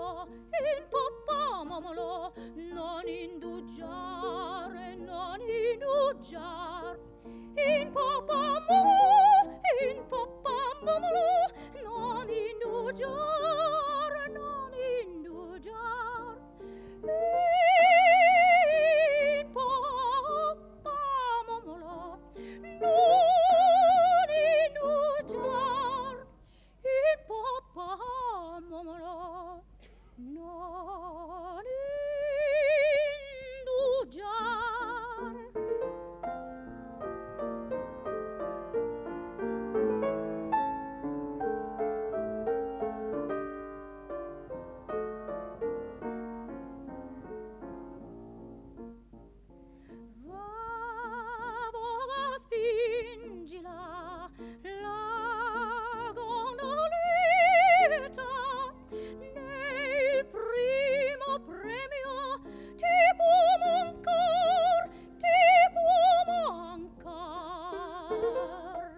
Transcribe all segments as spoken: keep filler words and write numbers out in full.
momolo, in poppa momolo, non indugiare, non indugiar. In poppa momolo, in poppa momolo, non indugiare, non indugiar. In poppa momolo, non indugiar. In poppa momolo, non indugiar. Spingila la gondoletta nel primo premio ti può mancar, ti può mancar.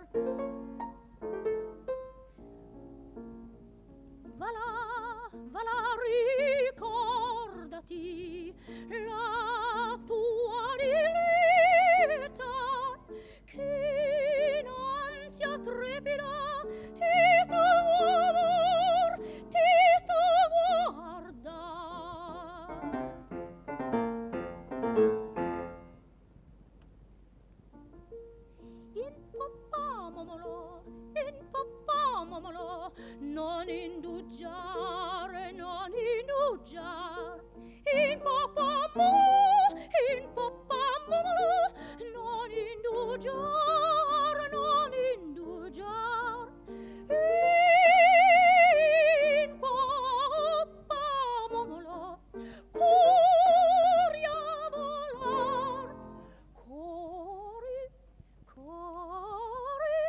Va là, va là, ricordati la tua diletta che in ansia trepida ti sto amor, ti sto guarda. In poppa momolo, in poppa momolo, non indugiare, non indugiar. In poppa momolo, in poppa momolo, non indugiar, non indugiar. In poppa momolo, cori a volar, cori, cori,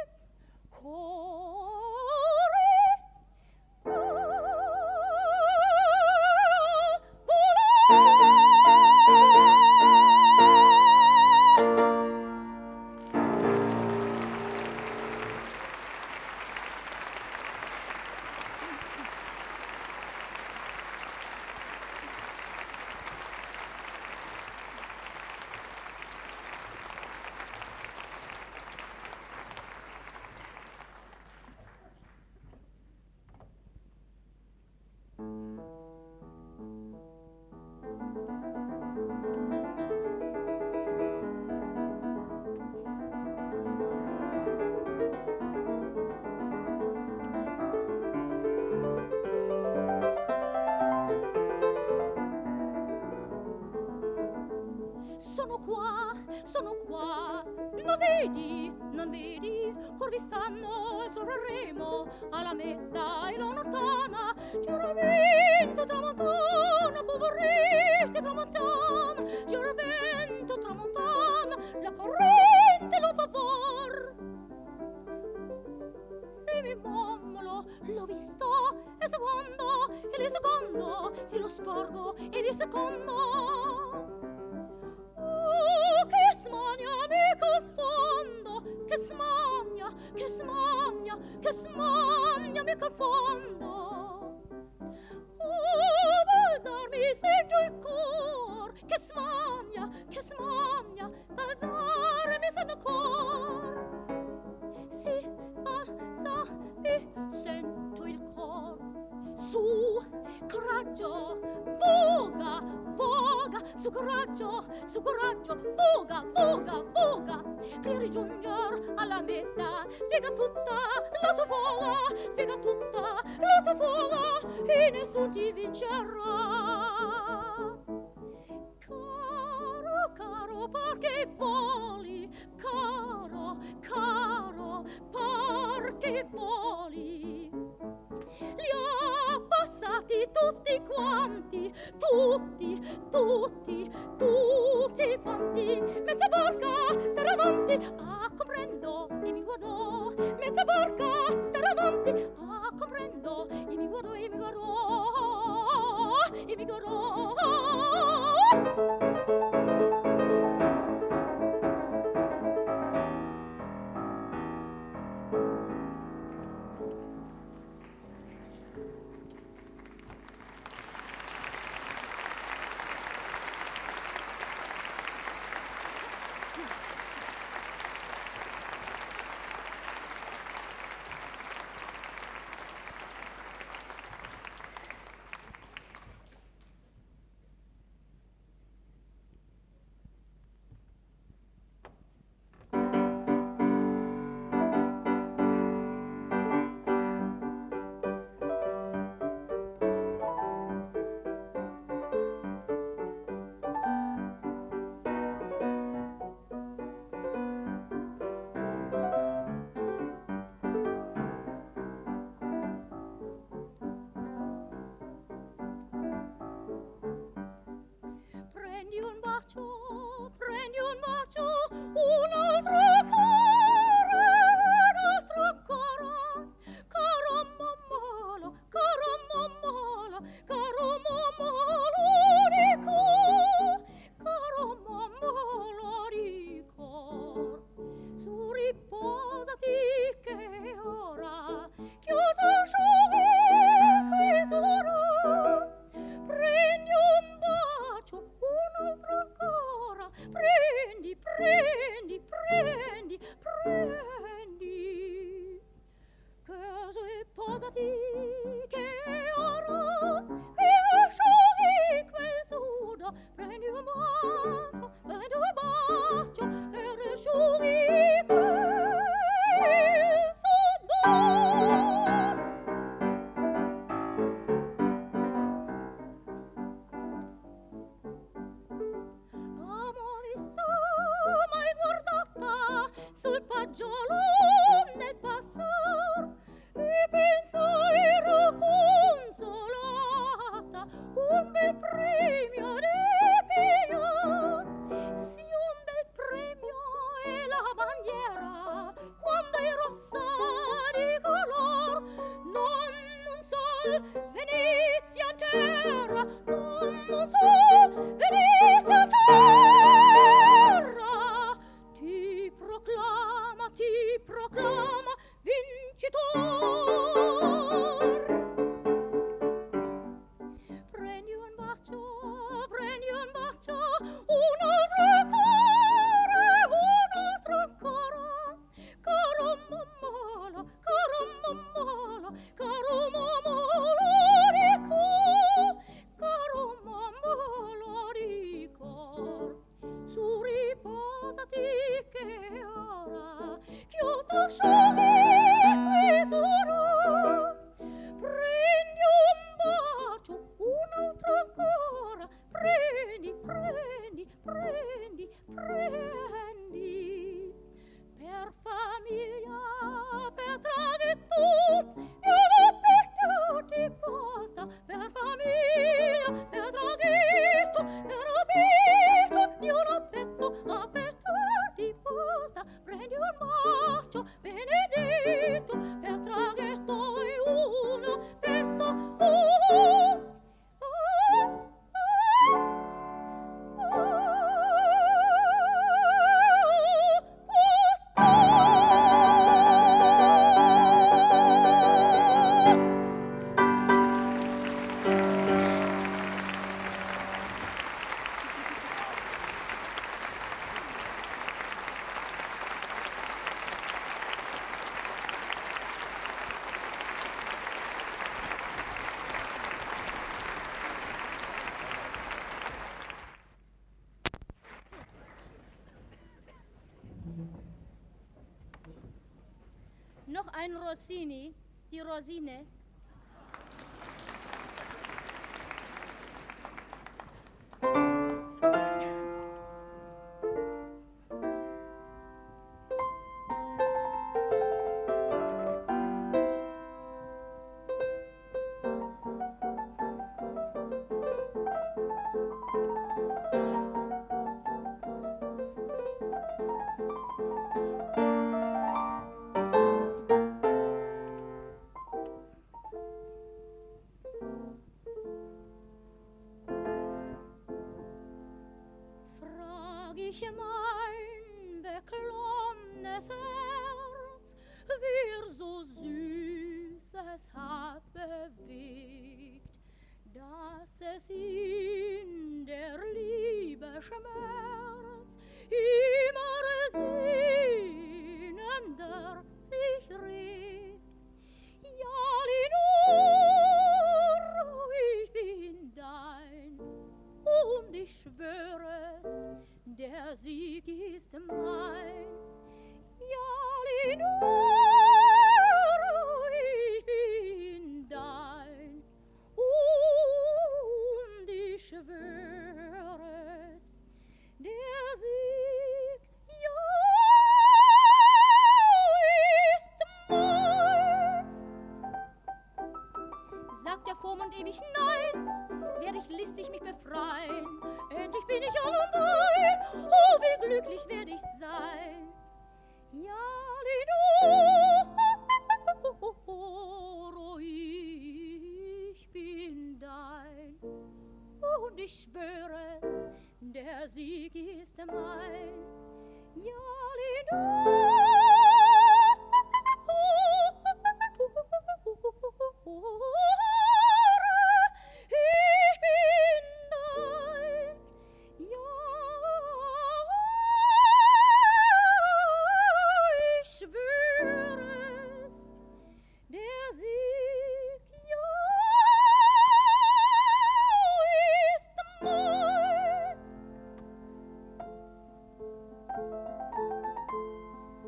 cori, sono qua, sono qua, non vedi, non vedi, or vi stanno il Sanremo, alla metta e la lontana, giuramento tramontana, poveretti tramontana, giuramento tramontana, la corrente lo favor. E mi mommolo, l'ho visto, e secondo, e di secondo, si lo scorgo, e di secondo. Oh, che smania mi confondo, che smania, che smania, che smania mi confondo. Oh, balzar mi sento il cor, che smania, che smania, balzar mi sento il cor. Sì, balza mi sento il cor. Su, coraggio, voga, voga, su coraggio, su coraggio, voga, voga, voga. Per rigiungere alla meta, spiega tutta la tua foga, spiega tutta la tua foga, e nessuno ti vincerà. Caro, caro, perché voli, caro, caro, perché voli. Li ho passati tutti quanti, tutti, tutti, tutti quanti. Mezza porca, stare avanti, ah, comprendo, e mi guardò. Mezza porca, stare avanti, ah, comprendo, e mi guardò, e mi guardò, e mi guardò. sul paggiolo nel passar e pensai ero consolata un bel premio di pigliar, sì un bel premio e la bandiera quando è rossa di color, non un sol Venezia in terra, non un sol Venezia in terra, ti proclama, ti proclama vincitor. Prendi un bacio, prendi un bacio, un altro ancora, un altro ancora, caro mammolo, caro mammolo, caro mammolo dico, caro mammolo dico, su riposati che ora ch'io t'asciughi qui sono. Prendi un bacio, un altro ancora, prendi, prendi, prendi, prendi. Per famiglia, per traghetto, io l'ho perduti posta. Per famiglia, per traghetto, per abito, io l'ho petto, aperto di posta. Prendi un bacio, benedetto, per traghetto e uno petto, oh, oh, oh, noch ein Rossini, die Rosine. Ich mein beklommenes Herz, wie so süß es hat bewegt, dass es in der Liebe Schmerz immer sehnender sich regt. Ja, Linor, ich bin dein, und ich schwöre es, der Sieg ist mein. Ja, Linor, ich bin dein, und ich schwöre es, der Sieg, ja, ist mein. Sagt der Vormund ewig nein, werd ich listig mich befreien, endlich bin ich allein, oh, wie glücklich werd ich sein. Ja, Linor, ich bin dein, und ich schwöre es, der Sieg ist mein. Ja, Linor, ich bin dein, ja, ich schwöre es, der Sieg, ja, ist mein.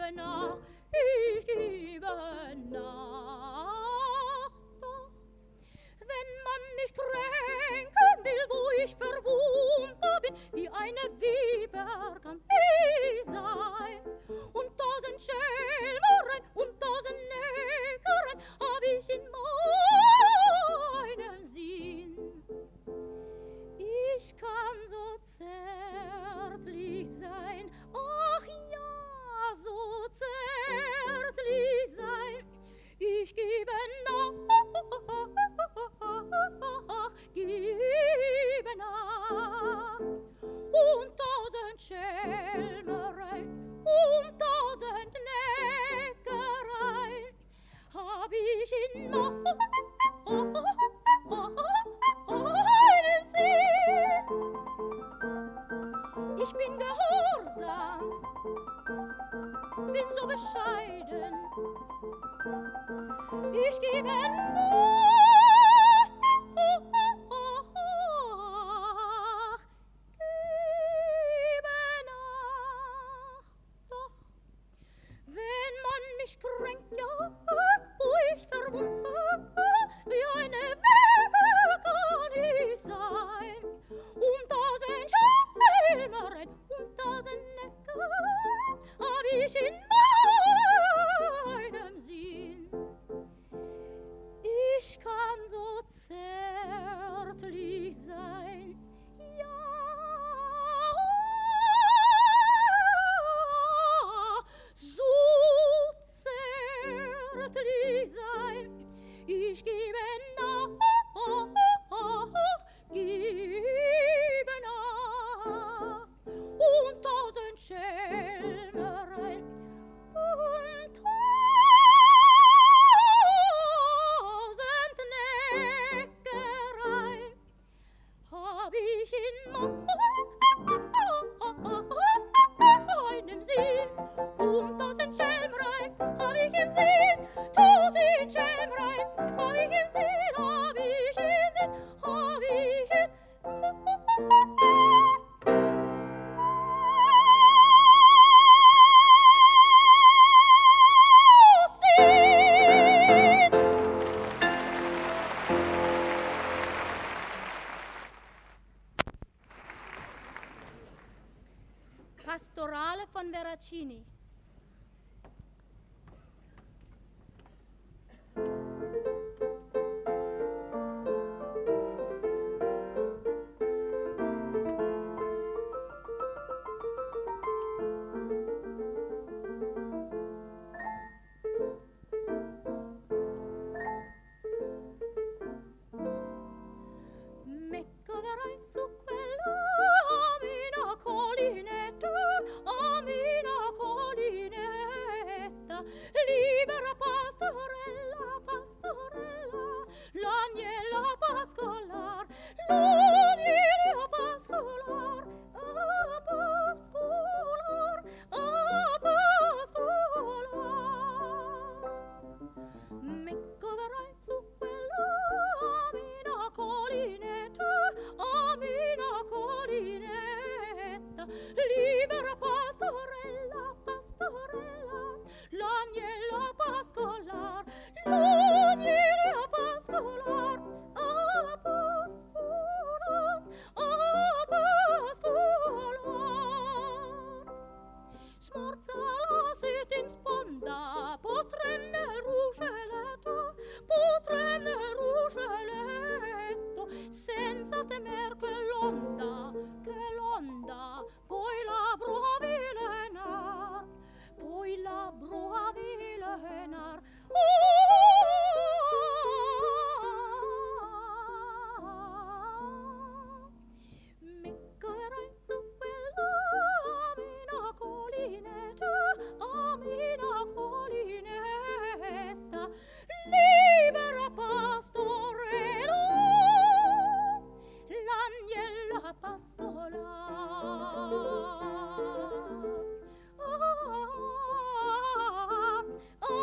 gebe nach, ich gebe nach. Doch, wenn man mich kränken will, wo ich verwundbar bin, wie eine Weber kann ich sein. Und tausend Schelmereien und tausend Neckereien hab ich in meinem Sinn. Ich kann so zärtlich sein, ach ja, so zärtlich sein. Ich gebe nach, gebe nach. Und tausend Schelmereien, und tausend Neckereien hab ich in meinem Sinn. Ich bin gehorsam, bin so bescheiden, ich gebe nach, gebe nach. Doch, wenn man mich kränkt, ja, wo ich verwundbar, wie eine Weber kann ich sein. Um tausend Schelmereien, um tausend Neckereien hab ich in meinem Sinn. Ich kann so zärtlich sein, ja, so zärtlich sein. Ich gebe nach, gebe nach. Und tausend Schelmereien und tausend Neckereien hab ich in meinem Sinn. Um tausend Schelmereien hab ich im Sinn. Tausend Schelmereien hab ich im Sinn, hab ich im Sinn, hab ich im Pastorale von Veracini.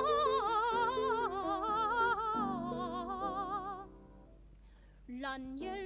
Daniel